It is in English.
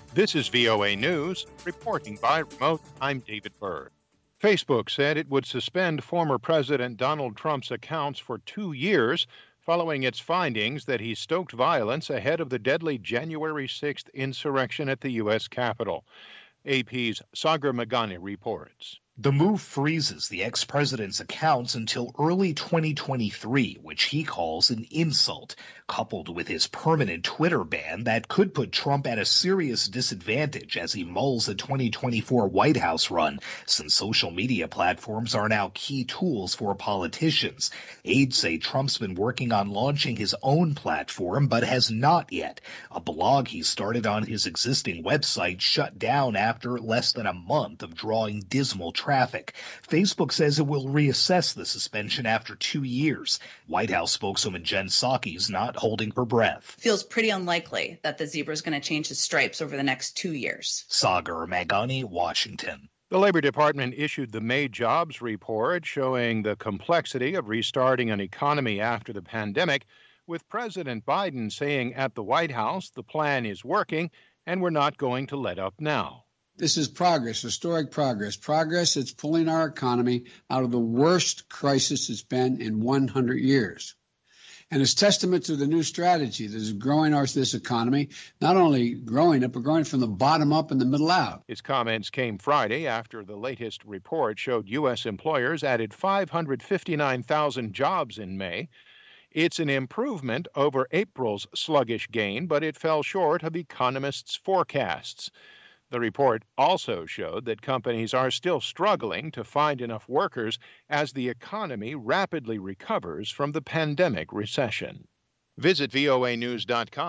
This is VOA News, reporting by remote. I'm David Byrd. Facebook said it would suspend former President Donald Trump's accounts for 2 years following its findings that he stoked violence ahead of the deadly January 6th insurrection at the U.S. Capitol. AP's Sagar Meghani reports. The move freezes the ex-president's accounts until early 2023, which he calls an insult, coupled with his permanent Twitter ban that could put Trump at a serious disadvantage as he mulls the 2024 White House run, since social media platforms are now key tools for politicians. Aides say Trump's been working on launching his own platform, but has not yet. A blog he started on his existing website shut down after less than a month of drawing dismal traffic. Facebook says it will reassess the suspension after 2 years. White House spokeswoman Jen Psaki is not holding her breath. Feels pretty unlikely that the zebra is going to change his stripes over the next 2 years. Sagar Meghani, Washington. The Labor Department issued the May jobs report showing the complexity of restarting an economy after the pandemic, with President Biden saying at the White House the plan is working and we're not going to let up now. This is progress, historic progress. Progress that's pulling our economy out of the worst crisis it's been in 100 years. And it's testament to the new strategy that is growing this economy, not only growing it, but growing from the bottom up and the middle out. His comments came Friday after the latest report showed U.S. employers added 559,000 jobs in May. It's an improvement over April's sluggish gain, but it fell short of economists' forecasts. The report also showed that companies are still struggling to find enough workers as the economy rapidly recovers from the pandemic recession. Visit voanews.com.